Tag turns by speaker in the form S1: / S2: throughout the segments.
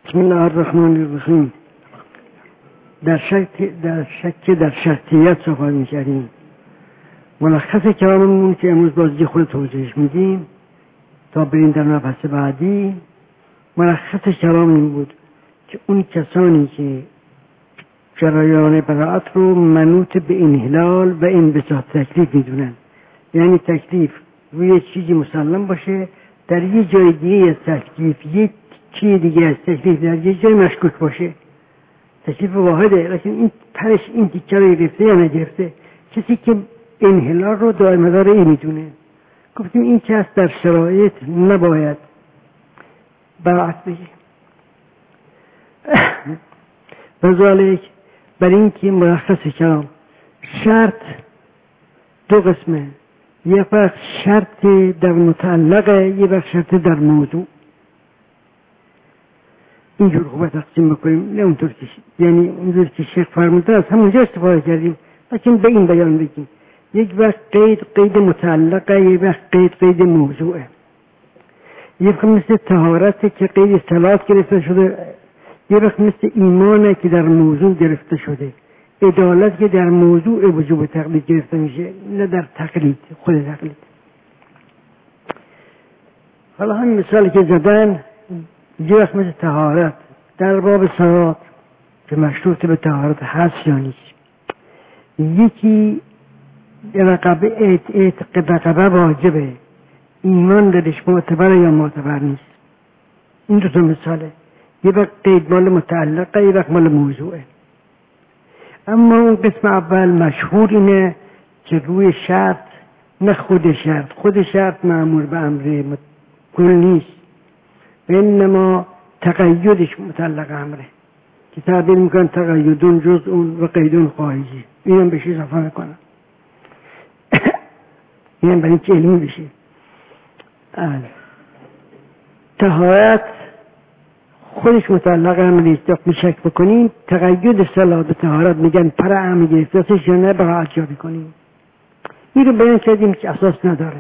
S1: بسم الله الرحمن الرحیم. در شرطیت صحبت می‌کردیم. ملخص کلاممون که امروز بازی خود توضیحش میدیم تا بریم در مبحث بعدی. ملخص کلام این بود که اون کسانی که جریان براءت رو منوط به انحلال و انبساط تکلیف میدونن، یعنی تکلیف روی چیزی مسلم باشه، در یه جای دیگه از تکلیف یک چیز دیگه از تکلیف در یه جای مشکوک باشه. تکلیف واحده، لیکن این پرش این تیکه رو گرفته یا نگرفته. کسی که انحلال رو دائم‌مدار این میدونه، گفتیم این کس در شرایط نباید براءت بگه. بذالک برای این که ملخص کلام شرط دو قسمه، یه وقت شرط در متعلقه، یه وقت شرط در موضوع. اینجور خوبه تقسیم بکنیم، نه اونطور که یعنی اونجور که شیخ فرموده از همونجا استفاده کردیم، لیکن به این بیان بگیم یک وقت قید متعلقه، یک وقت قید موضوعه. یک وقت مثل طهارت که قید صلات گرفته شده، یک وقت مثل ایمانه که در موضوع گرفته شده، عدالت که در موضوع وجوب تقلید گرفته میشه، نه در تقلید خود تقلید. حالا همین مثالی که زدن، یک وقت مثل طهارت در باب صلات که مشروط به طهارت هست یا نیست، یکی رقبه واجبه، ایمان درش معتبره یا معتبر نیست. این دو تا مثاله، یه وقت قید مال متعلقه، یه وقت مال موضوعه. اما اون قسم اول مشهور اینه که روی شرط، نه خود شرط معمول به امر کل نیست، به انما تقیدش متعلق امره که تعبیر میکنن تقیدون جزءون و قیدون خارجی. اینم بهش اضافه میکنن، اینم برای که علمی بشه. طهارت خودش متعلق امره است. شک بکنین تقید صلات و طهارت میگن پر امر گرفته‌اش یا نه براءت جا بکنین. این رو بیان کردیم که اساس نداره،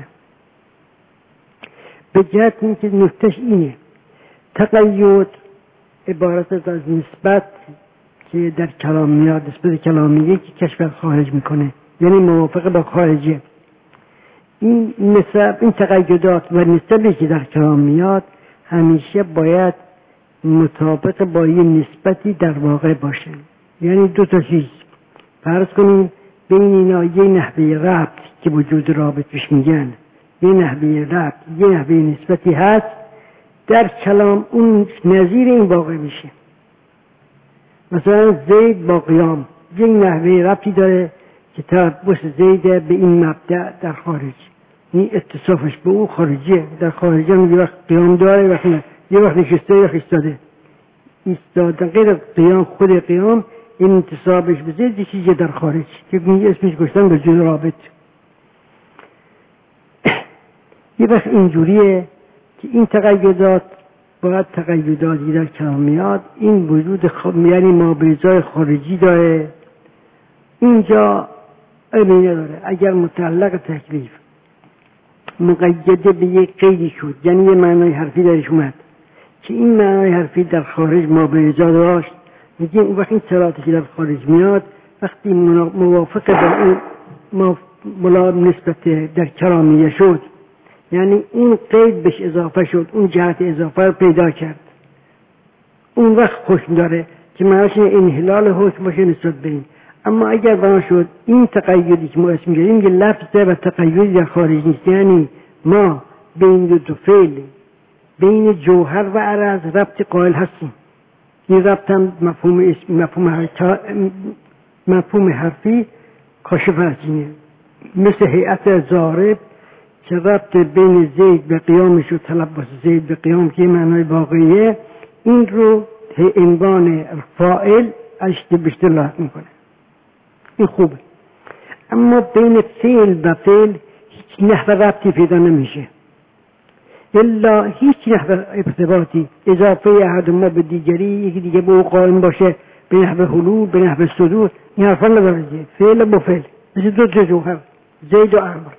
S1: به جهت اینکه نکتهش اینه تقید عبارت از نسبت که در کلام میاد، نسبت کلامیه که کشف خارج میکنه، یعنی موافق با خارجه. این نسب، این تقیدات و نسبی که در کلام میاد همیشه باید مطابق با یه نسبتی در واقع باشه. یعنی دو تا چیز فرض کنیم بین اینا یه نحوه ربط که وجود رابط پیش میگن، یه نحوه ربط، یه نحوه نسبتی هست در کلام، اون نظیر این واقع میشه. مثلا زید با قیام یه نحوه ربطی داره که تربص زید به این مبدأ در خارج، این اتصافش به اون خارجیه. در خارجی هم یه وقت قیام داره، وقت نه، یه وقت نشسته، یه وقت ایستاده. ایستادن غیر قیام، خود قیام این انتصابش به زید چیزی در خارج که اسمش گشتن به جور رابط. یه وقت اینجوریه که این تقیدات باید تقیداتی در کلام میاد، این وجود یعنی مابعضای خارجی داره. اینجا علمی نداره. اگر متعلق تکلیف مقیده به یک قیدی شد، یعنی یه معنای حرفی درش اومد که این معنای حرفی در خارج مابعضا داشت، میگیم اون وقت این صلاتی که در خارج میاد وقتی موافق با اون نسبت در کلامیه شد، یعنی اون قید بهش اضافه شد، اون جهت اضافه رو پیدا کرد، اون وقت حکم داره که معناش انحلال حکم باشه نسبت به این. اما اگر بنا شد این تقیدی که ما اسم می‌گذاریم یه لفظه و تقیدی در خارج نیست، یعنی ما بین دو فعل، بین جوهر و عرض ربط قائل هستیم. این ربط هم مفهوم حرفی کاشف هستینه، مثل هیئت ضارب که ربط بین زید به قیامش و تلبس زید به قیام که معنای واقعیه، این رو عنوان فاعل اشته بشته لاحق میکنه. این خوبه. اما بین فعل و فعل هیچ نحو ربطی پیدا نمیشه، الا هیچ نحو ارتباطی، اضافه احدهما به دیگری، یکی دیگه به او قائم باشه، به نحو حلول، به نحو صدور، این حرفا نداره. فعل با فعل مثل دو جوهر، زید و عمرو،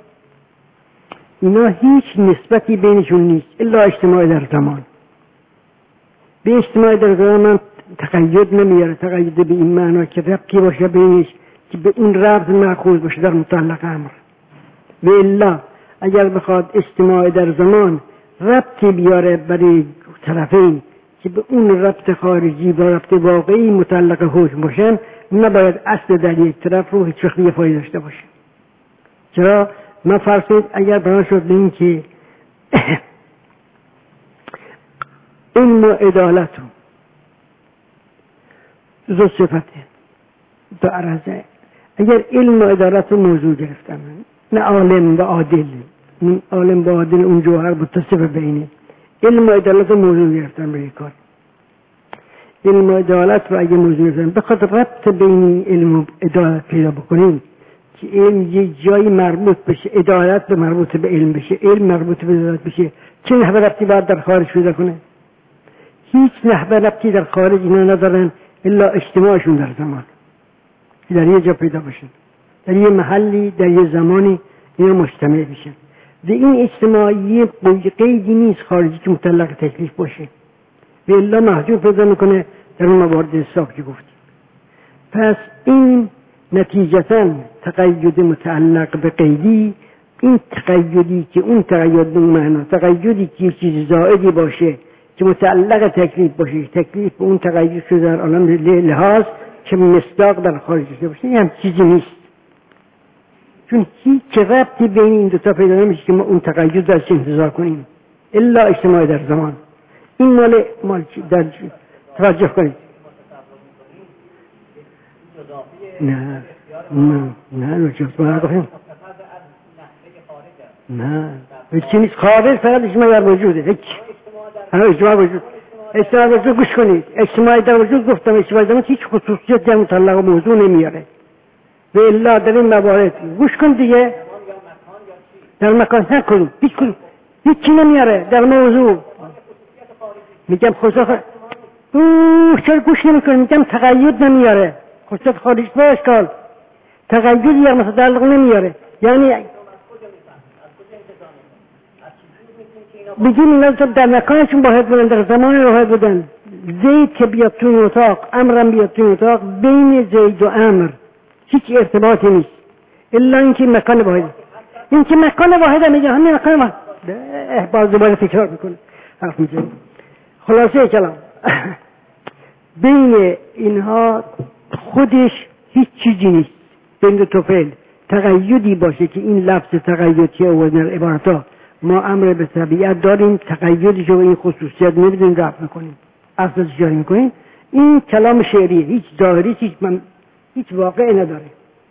S1: اینا هیچ نسبتی بینشون نیست الا اجتماع در زمان. به اجتماع در زمان تقید نمیاره. تقید به این معنا که ربطی باشه بینش که به اون ربط مأخوذ باشه در مطلق امر. و الا اگر بخواد اجتماع در زمان ربطی بیاره برای طرفین که به اون ربط خارجی با ربط واقعی مطلق حکم باشن، نباید اصل در یک طرف رو هیچ وقت فایده داشته باشه. چرا؟ من فرض اگر بنا شد به این که علم و عدالت دو صفته دو عرضه، اگر علم و عدالت رو موضوع گرفتم، نه عالم و عادل، عالم و عادل اون جوهر متصف بینه، علم و عدالت رو موضوع گرفتم به کار. علم و عدالت رو اگه موضوع گرفتم بخاطر ربط بین علم و عدالت پیدا بکنیم که علم یه جایی مربوط بشه، عدالت به مربوط به علم بشه، علم مربوط به عدالت بشه، چه نحوه ربطی باید در خارج پیدا کنه؟ هیچ نحوه ربطی در خارج اینا ندارن الا اجتماعشون در زمان در یه جا پیدا باشن، در یه محلی، در یه زمانی اینا مجتمع بشن. و این اجتماعی قیدی نیست خارجی که مطلق تکلیف باشه و الا محجوب پیدا میکنه در اون موارد حساب که گفتیم. پس این نتیجتا تقید متعلق به قیدی، این تقیدی که اون تقید به معنا، تقیدی که چیز زائدی باشه که متعلق تکلیف باشه، تکلیف به اون تقید شده در عالم لحاظ که مصداق در خارج باشه، این هم چیزی نیست. چون هیچ ربطی بین این دو تا پیدا نمیشه که ما اون تقید درش انتظار کنیم الا اجتماع در زمان. این مال در توجه کنید. نه چیز ما گفتیم نه هیچ نیست. خارج فقط اجتماع در وجوده. هیچ اجتماع وجود، اجتماع وجود گوش کنید. اجتماع در وجود گفتم، اجتماع در هیچ خصوصیت در مطلق موضوع نمیاره و الا در این موارد گوش کن دیگه. در مکان نکنید، هیچی نمیاره در موضوع. میگم خصوصیت چرا گوش نمیکنید؟ میگم تقید نمیاره، خصوصیت خارج با اشکال تقید یا متعلق نمیاره. یعنی بگیم اینا در مکانشون واحد بودن، در زمان واحد بودن. زید که بیاد توی اتاق، امرم بیاد توی اتاق، بین زید و امر هیچ ارتباطی نیست الا اینکه مکان واحد. این که مکان واحد میگه همین مکان واحد. باز دوباره تکرار میکنه حرف میزنه. خلاصه کلام بین اینها خودش هیچ چیزی نیست. بین دو تا فعل تقیدی باشه که این لفظ تقید که آوردن در عبارتا ما امر به طبیعت داریم، تقییدش رو این خصوصیت نمیدونیم رفع میکنیم، اصلش جاری میکنیم. این کلام شعریه، هیچ ظاهری، هیچ واقعی نداره.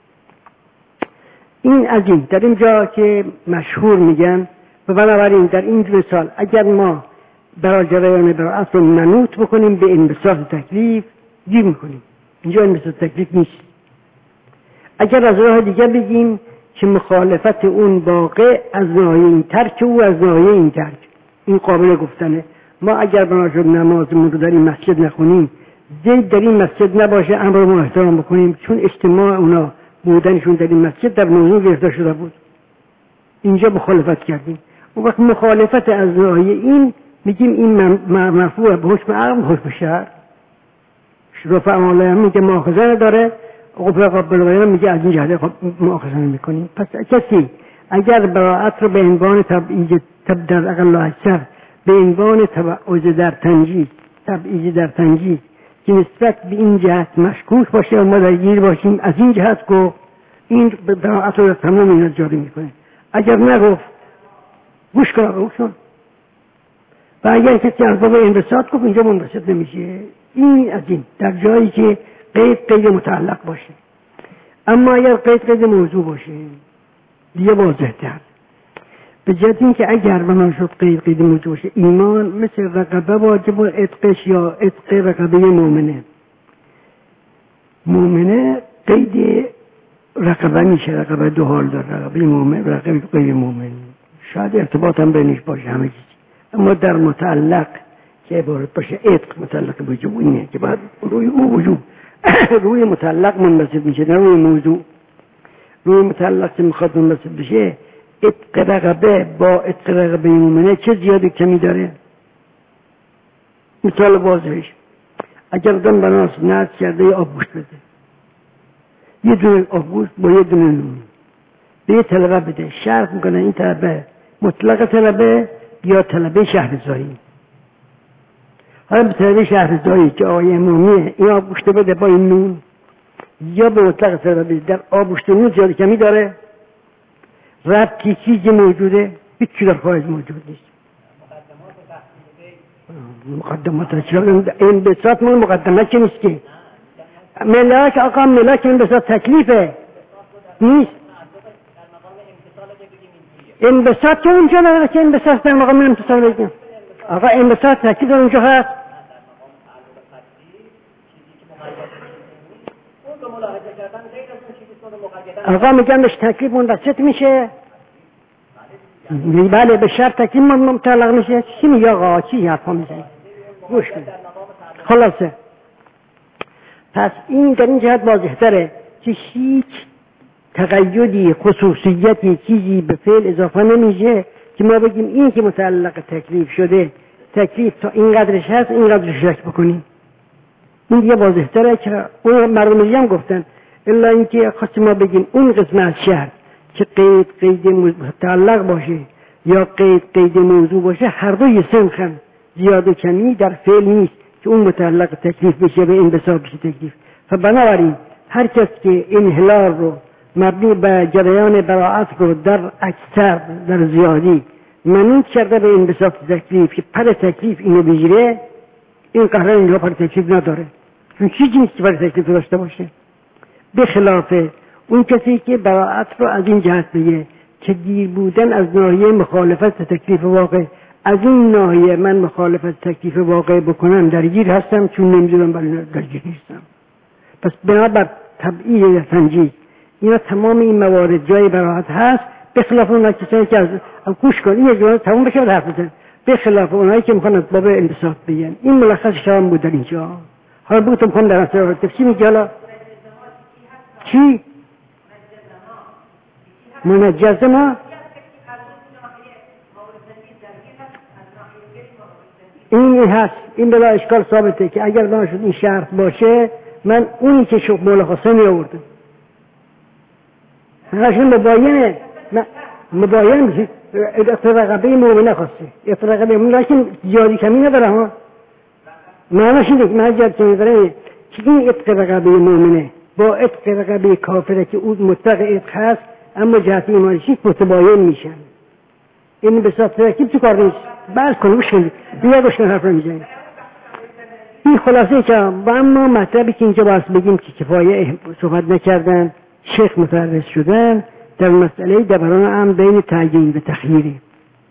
S1: این از این در اینجا که مشهور میگن. و بنابراین در این مثال اگر ما برای جریان برای اصل منوط بکنیم به انبساط تکلیف گیر میکنیم. اینجا انبساط تکلیف نیست. اگر از راه دیگه بگیم که مخالفت اون واقع از ناحیه این ترک او از ناحیه این ترک، این قابل گفتنه. ما اگر بنا شد نمازمون رو در این مسجد نخونیم، زید در این مسجد نباشه، امر ما احترام بکنیم، چون اجتماع اونا بودنشون در این مسجد در موضوع گرفته شده بود. اینجا مخالفت کردیم. اون وقت مخالفت از ناحیه این میگیم این مرفوع به حکم عقل، حکم شرع. شرف اعماله هم میگه مؤاخذه نداره، قبل میگه از این جهت مؤاخذه نمی‌کنیم. پس کسی اگر براءت رو به عنوان تبعیض در اقل و اکثر به عنوان تبعیض در تنجیز، تبعیض در تنجیز که نسبت به این جهت مشکوک باشه و ما درگیر باشیم، از این جهت گفت این براءت رو تمام اینا جاری میکنه. اگر نگفت گوش کن و اگر کسی از باب انبساط گفت اینجا منبسط نمیشه. این از این در جایی که قید متعلق باشه. اما اگر قید موضوع باشه دیگه واضح تر، به جهت این که اگر بنا شد قید موضوع باشه، ایمان مثل رقبه واجب و عتقش یا عتق رقبه مومنه قید رقبه میشه. رقبه دو حال داره، رقبه مومن، رقبه غیر مومن. شاید ارتباط هم بینش باشه همه چیز، اما در متعلق که عبارت باشه عتق متعلق وجوب اینه که بعد روی او وجوب روی متعلق منبسط میشه، نه روی موضوع. روی متعلق که میخواد منبسط بشه، عتق رقبه با عتق رقبه مومنه چه زیادی کمی داره؟ مثال واضحش اگر آدم بناس نرد کرده یه آبگوشت بده، یه دونه آبگوشت با یه دونه نون به یه طلبه بده، شرط میکنه این طلبه مطلق طلبه یا طلبه شهرزایی. حالا به طلبه شهرزایی که آقای امامیه این آبگوشت بده با این نون، یا به مطلق طلبه بده در آبگوشت نون زیاده کمی داره، ربطی چیزی موجوده، هیچ چی در خارج موجود نیست. مقدمات این بساط من مقدمه چه نیست که ملاک آقا ملاک این بساط تکلیفه نیست. این بساط که اونجا نداره که این بساط در مقام امتصال بگیم آقا این بساط تکلیف اونجا هست. آقا میگم بهش تکلیف منبسط میشه، بله به شرط تکلیف متعلق میشه. چی میگه آقا؟ چی حرفا میزنی؟ گوش کن. خلاصه پس این در این جهت واضح تره که هیچ تقیدی خصوصیتی چیزی به فعل اضافه نمیشه که ما بگیم این که متعلق تکلیف شده تکلیف تا این قدرش هست این قدرش شک بکنیم. این دیگه واضح تره که اون مردم دیگه هم گفتن الا اینکه خواستیم ما بگیم اون قسم از شرط که قید متعلق باشه یا قید موضوع باشه هر دوی سنخن زیاد و کمی در فعل نیست که اون متعلق تکلیف بشه به این بساط بشه تکلیف. فبنابراین هر کس که انحلال رو مبنی به جریان براعت رو در اکثر در زیادی منوط کرده به این بساط تکلیف که پر تکلیف اینو بگیره، این قهران اینجا پر تکلیف نداره، چون چیزی نیست که پر تکلیف داشته باشه. به خلاف اون کسی که براعت رو از این جهت بگه که دیر بودن از ناحیه مخالفت تکلیف واقع، از این ناحیه من مخالفت تکلیف واقع بکنم درگیر هستم چون نمیدونم ولی درگیر نیستم. پس بنابر تبعیض تنجیز اینا تمام این موارد جای براعت هست، به خلاف اونایی کسانی که از گوش کن این جمله تمام بشه و حرف بزن، به خلاف اونایی که میخوان از باب انبساط بگن. این ملخص شام بود در اینجا. حالا بگم میخوام در اصل تفسیر میگه حالا چی؟ منجز ما این هست، این بلا اشکال ثابته که اگر نشد این شرط باشه من اونی که شب مولا خاصه می آوردم هاشون مباینه مباین میشه اتفاقه مومنه خواسته اتفاقه مومنه لیکن زیادی کمی نداره ها معنیش اینه که من جد کمی داره که این اتفاقه مومنه با اتفاقه کافره که اون مطلق اتق هست اما جهت ایمانشی متباین میشن. این به صورت ترکیب تو کار نیست. بعد کنوش کنید بیا گوش کن حرف رو میزنید. این خلاصه که با اما مطلبی که اینجا باید بگیم که کفایه صحبت نکردن شیخ متعرض شدن در مسئله دوران هم بین تعیین و تخییری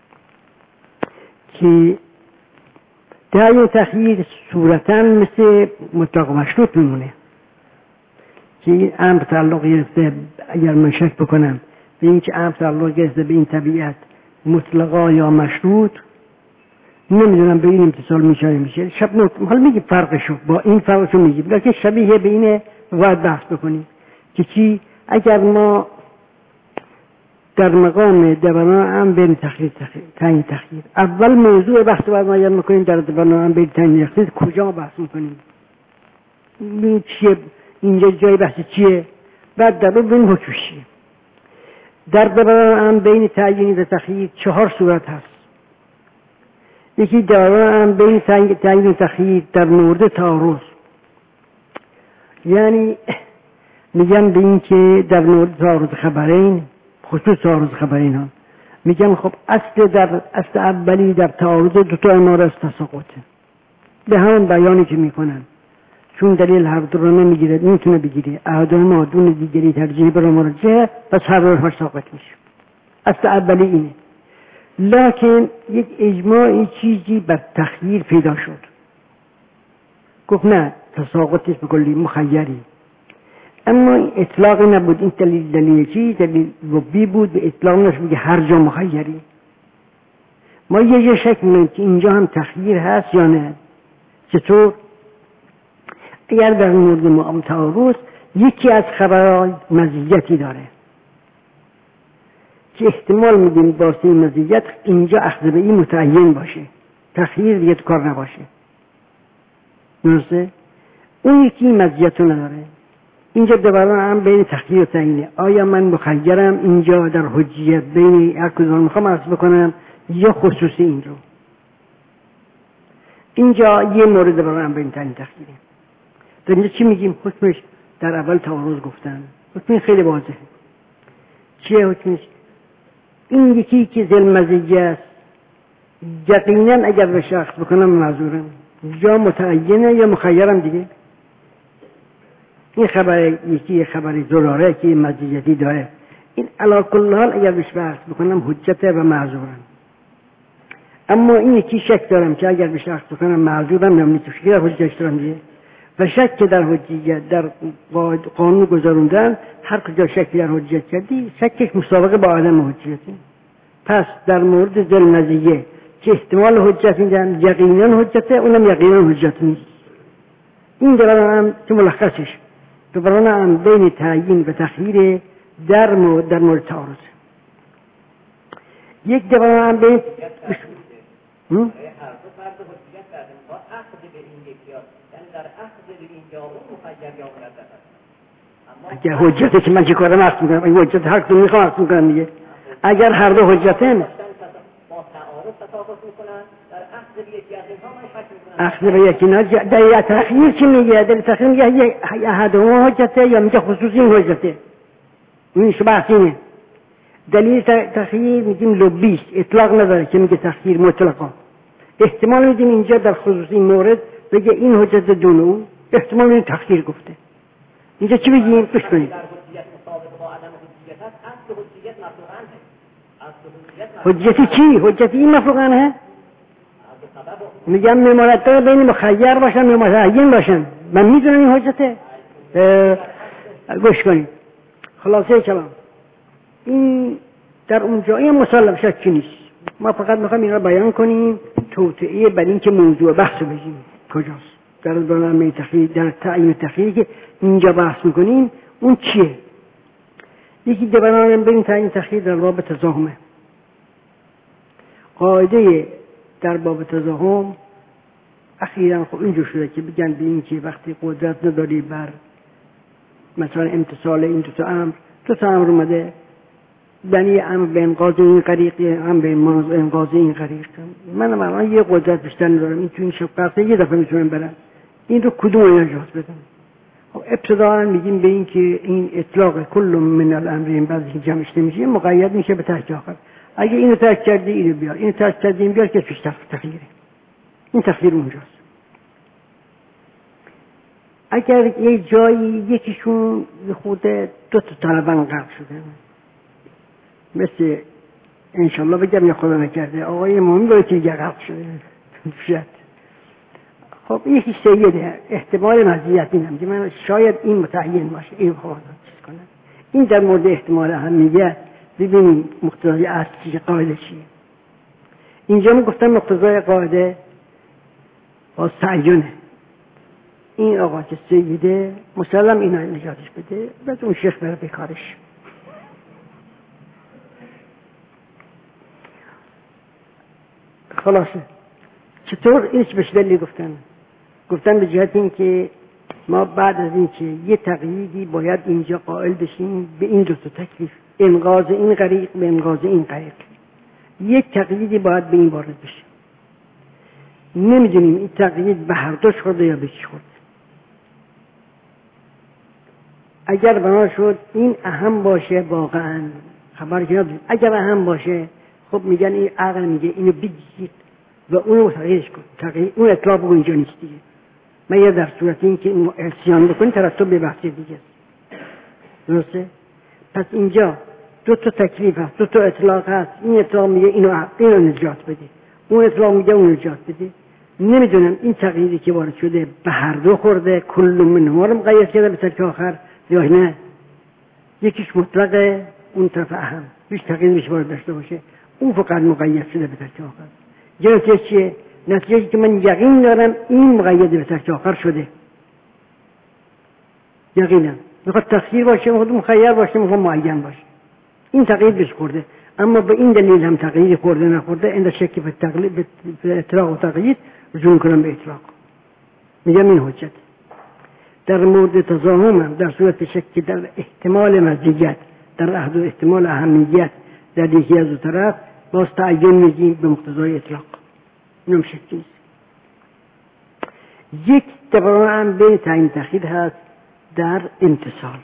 S1: که تعیین تخییر صورتا مثل مطلق مشروط میمونه که این امر تعلق گرفته. اگر من شک بکنم به این که امر تعلق گرفته به این طبیعت مطلقا یا مشروط نمیدونم به این امتصال میشه شب حالا میگی فرقشو با این فرقشو میگیم لیکن شبیه به اینه باید بحث بکنیم که چی اگر ما در مقام دوران هم بین تعیین تخییر اول موضوع بحث باید ما میکنیم در دوران هم بین تعیین تخییر کجا بحث میکنیم این چیه اینجا جای بحث چیه بعد در بین حکم چیه. در دوران هم بین تعیین و تخییر 4 صورت هست. یکی دوران هم بین تعیین و تخییر در مورد تعارض، یعنی میگن به این که در مورد تعارض خبرین خصوص تعارض خبرین ها میگن خب اصل اولی در تعارض دوتا اماره از تساقطه به همون بیانی که میکنن چون دلیل هر دو رو نمیگیره میتونه بگیره احدهما دون دیگری ترجیح بر مرجعه پس هر روش ساقط میشه. اصل اولی اینه. لکن یک اجماعی چیزی بر تخییر پیدا شد گفت نه تساقطش به کلی مخیری، اما این اطلاقی نبود. این دلیل چی؟ دلیل وبی بود به اطلاق نشد بگه هر جا مخیری. ما یه شک می‌کنیم که اینجا هم تخییر هست یا نه. چطور؟ اگر در مورد معام تعارض یکی از خبران مزیتی داره که احتمال میدیم واسه این مزیت اینجا اخذ به این متعین باشه، تخییر دیگه تو کار نباشه. درسته؟ اون یکی مزیت رو نداره. اینجا دوباره هم بین تخییر و تعیینه. آیا من مخیرم اینجا در حجیت بین هر کدوم میخوام عرض بکنم یا خصوصی این رو؟ اینجا یه مورد دوباره هم بین تعیین تخییره. در اینجا چی میگیم؟ حکمش در اول تعارض گفتن. حکم خیلی واضحه. چیه حکمش؟ این یکی که ذل مزیه است یقینا اگر به شخص بکنم معذورم، یا متعینه یا مخیرم دیگه. این خبر یکی خبری زراره که مزیتی داره، این علی کل حال اگر بهش بحث بکنم حجته و معذورم. اما این یکی شک دارم که اگر بهش بحث بکنم معذورم نمیتونم که در حجت دارم دیگه. و شک که در حجیت در قانون گذاروندن هر کجا شک در حجیت کردی شکش مسابقه با عدم حجیته. پس در مورد ذل مزیه که احتمال حجت میدن یقینا حجته، اونم یقینا حجت نیست. این دوباره هم که ملخصش دوباره هم بین تعیین و تخییر در مورد تعارض. یک دوباره هم بین اگر حجته که من چه کارم عرض میکنم، این حجت هر کدوم میخوام عرض میکنم دیگه. اگر هر دو حجتن اخذ به یکی نه در تخییر چی میگه؟ در تخییر میگه احدهما حجته یا میگه خصوصی حجته. این بحث اینه. دلیل تخییر میگیم لبیست، اطلاق نداره که میگه تخییر مطلقا. احتمال میدیم اینجا در خصوصی مورد بگه این حجت دون اون، احتمال میدیم تخییر گفته. اینجا چی بگیم؟ گوش کنید. حجتی چی؟ حجتی این مفروغان ه؟ میگم میماند بین مخیر باشن و متعین باشن. من میدونم این حجته. گوش کنید. خلاصه کلام این در اونجا این مسلم شکی نیست. ما فقط میخوایم این را بیان کنیم توطئه بر این که موضوع بحث رو بگیم کجاست. در برنامه تخییر، در تعیین تخییری که اینجا بحث میکنیم اون چیه؟ یکی برنامه بین تعیین تخییر در باب تزاحمه. قاعده در باب تزاحم اخیراً خب اینجور شده که بگن به این که وقتی قدرت نداری بر مثلا امتصال این دو تا امر اومده، یعنی امر به انقاذ این غریق، امر به انقاذ این غریق. من الان یه قدرت بیشتر ندارم، این تو این شقه یه دفعه میتونم برم، این رو کدوم انجاز بدم؟ خب ابتداء میگیم به این که این اطلاق کل من الامرین بعضی که جمعش نمیشه مقید میشه به ترک آخر. اگه اینو ترک کردی اینو بیار، اینو ترک کردی این بیار که پیش تخییره. این تخییر اونجاست. اگر یه جایی یکیشون خود دو تا طالبان غرق شده، مثل انشالله بگم یا خدا نکرده آقای مومن باید که غرق شده شد، خب یکی سیده احتمال مزیت اینم که من شاید این متعین باشه، این خواهد چیز کنم. این در مورد احتمال اهمیت ببینیم مقتضای اصلی قاعده چیه. اینجا من گفتم مقتضای قاعده با تعیینه. این آقا که سیده مسلم اینا نجاتش بده، بعد اون شیخ بره بکارش. خلاصه چطور اینش بهش دلیل گفتن به جهت این که ما بعد از این که یه تقییدی باید اینجا قائل بشیم به این دو تا تکلیف، انقاذ این غریق به انقاذ این غریق. یک تقییدی باید به این وارد بشه. نمیدونیم این تقیید به هر دوش خورده یا به چی خورده. اگر بنا شد این اهم باشه واقعا خبر که نداریم، اگر اهم باشه خب میگن این عقل میگه اینو بگید و اونو تغییرش کن، تغییر اون اطلاع بگو اینجا نیست دیگه. مگر در صورت این که این اسیان بکنی ترتب به بحث دیگه. درسته؟ پس اینجا دو تا تکلیف هست، دو تا اطلاق هست. این اطلاق میگه اینو نجات بده، اون اطلاق میگه اون نجات بده. نمیدونم این تغییری که وارد شده به هر دو خورده، کل منهما رو مقیس کرده به ترک آخر یا نه. یکیش مطلقه، اون طرف اهم هیچ تغییری میشه وارد داشته باشه، اون فقط مقید شده به ترک آخر. نتیجه چیه؟ نتیجه که من یقین دارم این مقید به ترک آخر شده. یقینا میخواد تخییر باشه، میخواد مخیر باشه، میخواد معین باشه. این تغییر بهش خورده، اما به این دلیل هم تغییر خورده نخورده این شکی به اطلاق و تغییر رجوع کنم به اطلاق. میگم این حجت. در مورد تضامن هم در صورت شک در احتمال مزیت، در عهد و احتمال اهمیت در یکی از دو طرف، باز تعین میگیم به مقتضای اطلاق. اینم شک نیست. یک تفاوت هم بین تعیین تأخیر هست در امتصال.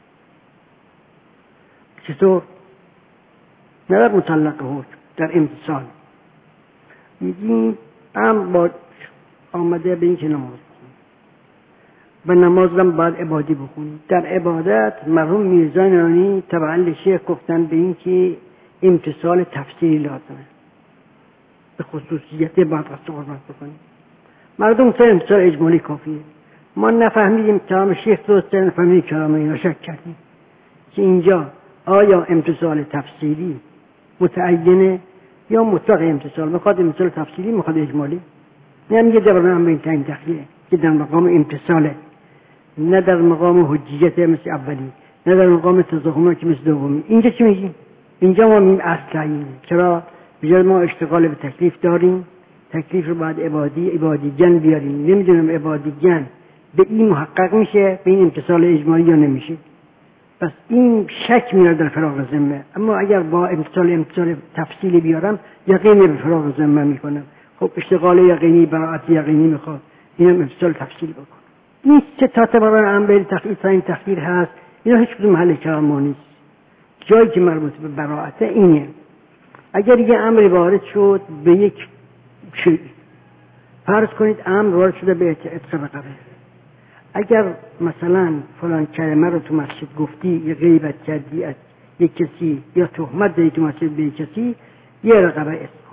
S1: چطور؟ نه در مطلق حکم، در امتصال. میگیم امر با آمده به این که نماز بخونیم و نماز را باید عبادی بخونیم. در عبادت مرحوم میرزا نانی تبع شیخ گفتن به این که امتصال تفصیلی لازمه، به خصوصیت بعد قصد قربت بکنیم. مردم گفتن امتصال اجمالی کافیه. ما نفهمیدیم کلام شیخ درسته، نفهمیدیم کلام اینا، شک کردیم که اینجا آیا امتصال تفصیلی متعینه یا مطلق امتصال؟ میخواد امتصال تفصیلی، میخواد اجمالی. نمیگه در برنامه بین تعیین تأخیره که در مقام امتصاله، نه در مقام حجیت مثل اولی، نه در مقام تضاهمه که مثل دومی. اینجا چی میگیم؟ اینجا ما میگیم اصل تعیینه. چرا؟ بجای ما اشتغال به تکلیف داریم، تکلیف رو باید عبادی جن بیاریم. نمیدونم عبادی جن به این محقق میشه به این امتصال اجمالی یا نمیشه. پس این شک میاد در فراغ ذمه. اما اگر با امتصال تفصیلی بیارم یقینی به فراغ ذمه میکنم. خب اشتغال یقینی، براءت یقینی میخواد، اینم امتصال تفصیل بکن. این سه تا برای امر تعیین تأخیر هست. اینا هیچ کدوم محل کلام ما نیست. جایی که مربوط به براءت اینه. اگر یه امر وارد شد به یک شیء، فرض کنید امر وارد شده به عتق رقبه. اگر مثلا فلان کلمه رو تو مسجد گفتی، یا غیبت کردی از یک کسی، یا تهمت زدی تو مسجد به یک کسی، یه رقبه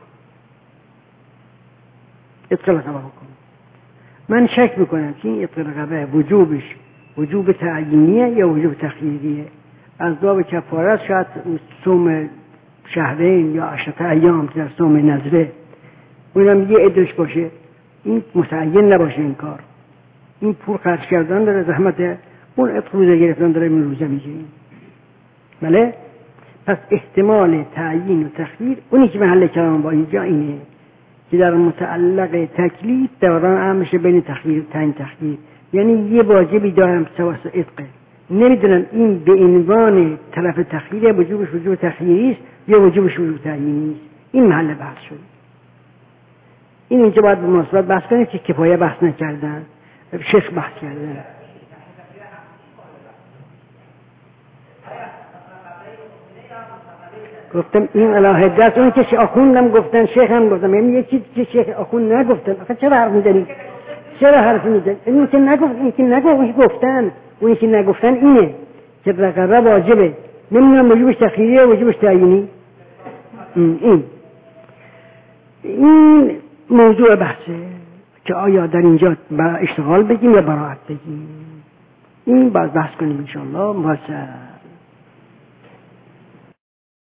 S1: عتق رقبه بکن. من شک میکنم که این عتق رقبه وجوبش وجوب تعیینیه یا وجوب تخییریه. از باب کفارت شاید صوم شهرین یا 10 ایام که در صوم نذره اونم یه عدش باشه، این متعین نباشه. این کار این پول خرج کردن داره، زحمت اون عتق روزه گرفتن داره، این روزه میگیریم. بله؟ پس احتمال تعیین و تخییر اونی که محل کلام با اینجا اینه که در متعلق تکلیف دوران امرش بین تعیین تخییر، یعنی یه واجبی دارم سواس عتقه، نمیدونم این به عنوان طرف تخییر وجوبش وجوب تخییری است یا وجوبش وجوب تعیینی است. این محل بحث شد. این اینجا باید به مناسبت بحث کنیم که کفایه بحث نکردن، شیخ بحث کردن. گفتم این علاهه دست اون که آخوندم گفتن، شیخ هم گفتم، یعنی یه چیزی که شیخ آخوند نگفتن. آخه چرا حرف میزنی؟ چرا حرف میزنی؟ این که نگفت، این که نگفت گفتن، اون که نگفتن اینه که رقبه واجبه. نمیدونم وجوبش تخییریه وجوبش تعیینی. این موضوع بحثه که آیا در اینجا اشتغال بگیم یا براءت بگیم. این باید بحث کنیم انشاءالله.